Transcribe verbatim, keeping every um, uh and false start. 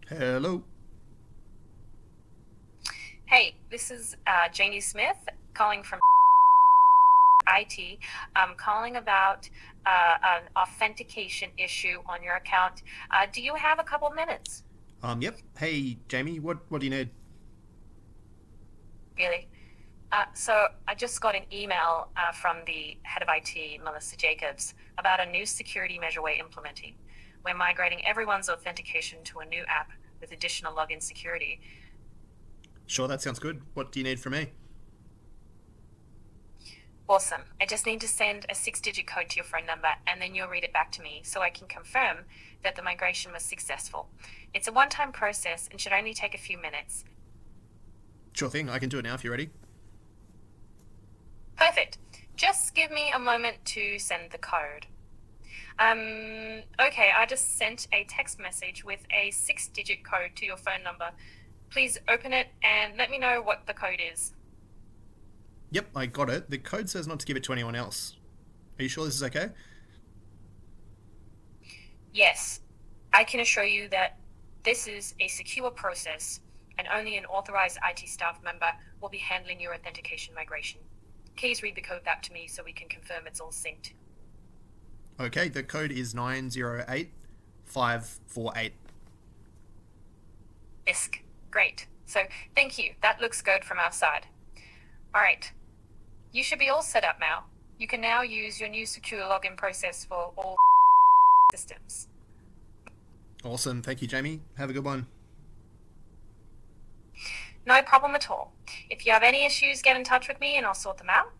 Hello. Hey, this is uh, Janie Smith calling from I T. I'm calling about uh, an authentication issue on your account. Uh, do you have a couple minutes? Um, yep. Hey, Jamie, what what do you need? Really? Uh, so I just got an email uh, from the head of I T, Melissa Jacobs, about a new security measure we're implementing. We're migrating everyone's authentication to a new app with additional login security. Sure, that sounds good. What do you need from me? Awesome. I just need to send a six digit code to your phone number and then you'll read it back to me so I can confirm that the migration was successful. It's a one time process and should only take a few minutes. Sure thing. I can do it now if you're ready. Perfect. Just give me a moment to send the code. Um, okay, I just sent a text message with a six digit code to your phone number. Please open it and let me know what the code is. Yep, I got it. The code says not to give it to anyone else. Are you sure this is okay? Yes, I can assure you that this is a secure process and only an authorized I T staff member will be handling your authentication migration. Please read the code back to me so we can confirm it's all synced. Okay, the code is nine zero eight five four eight. I S C. Great. So thank you. That looks good from our side. All right. You should be all set up now. You can now use your new secure login process for all systems. Awesome. Thank you, Jamie. Have a good one. No problem at all. If you have any issues, get in touch with me and I'll sort them out.